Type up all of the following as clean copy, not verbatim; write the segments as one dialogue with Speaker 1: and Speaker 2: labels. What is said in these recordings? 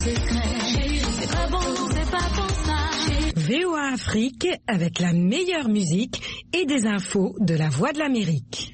Speaker 1: VOA Afrique avec la meilleure musique et des infos de la Voix de l'Amérique.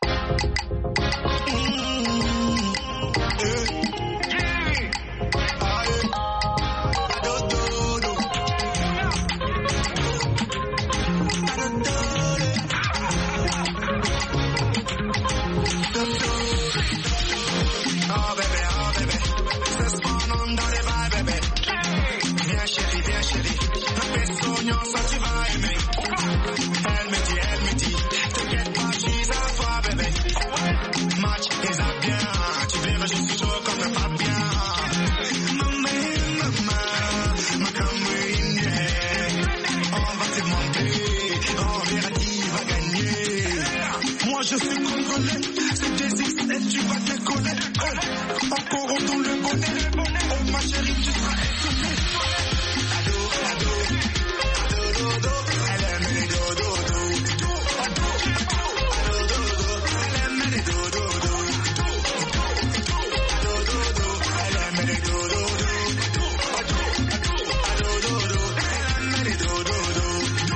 Speaker 2: Je suis congolais, c'est des XL, tu vas décoller. Encore on le bonnet. Oh ma chérie, tu seras étonnée. Ado, ado, ado, dodo, elle aime les dodo, dodo. Ado, ado, dodo, elle aime les dodo, dodo. Ado, dodo, elle aime les dodo, dodo. Ado, dodo, elle aime les dodo, dodo.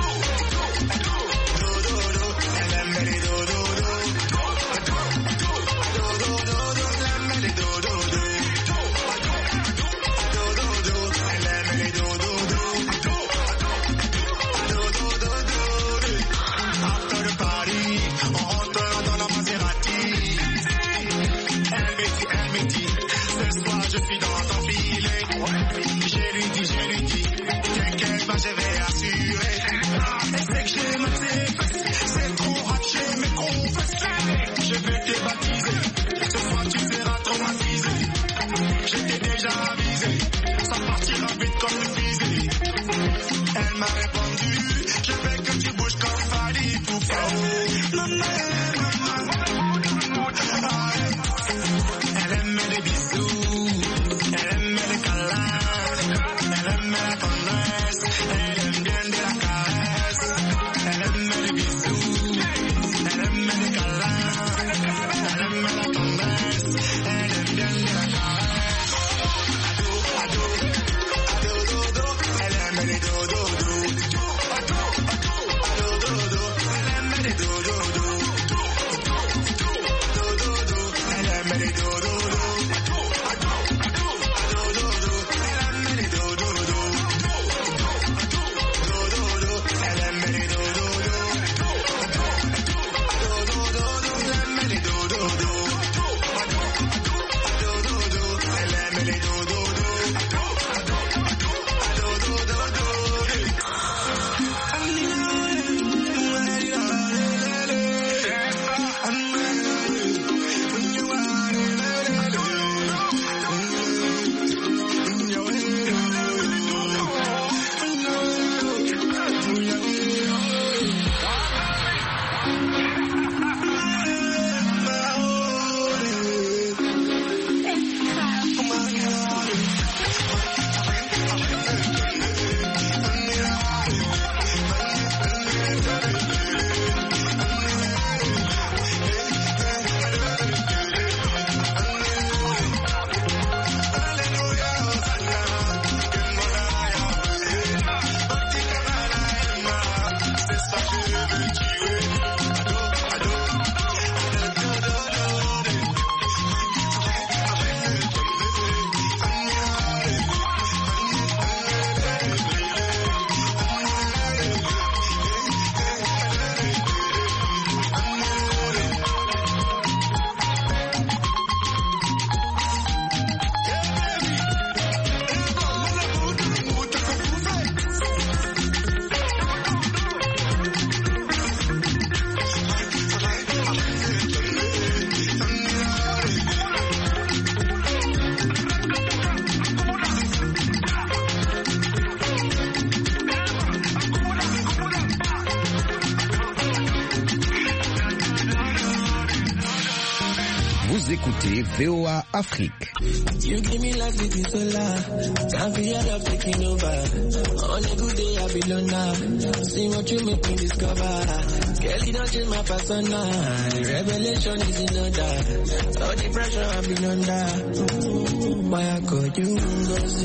Speaker 2: Elle aime les dodo. Je vais assurer. Elle sait que j'ai mal ses fesses. C'est trop haché, mais confesse. Je vais te baptiser. Ce soir tu seras traumatisé. Je t'ai déjà avisé. Ça partira vite comme une fusée. Elle m'a répondu. Je veux que tu bouges comme Fali Poupa. Maman, elle aime les bisous. Elle aime les câlins. Elle aime la tendresse. Elle aime bien de la caresse. Elle aime les bisous. Elle aime les câlins. Elle aime la tendresse. Elle aime bien de la caresse. Ado, ado, ado, dodo. Elle aime les dodo, dodo. Ado, ado, ado, dodo. Elle aime les dodo, dodo.
Speaker 3: écoutez VOA Afrique.
Speaker 2: You give me life with the solar. Time for your love taking over. On a good day I be loner. See what you make me discover. Girl, you don't change my persona. Revelation is in order. All the pressure I've been under. Why I call you Ngozi?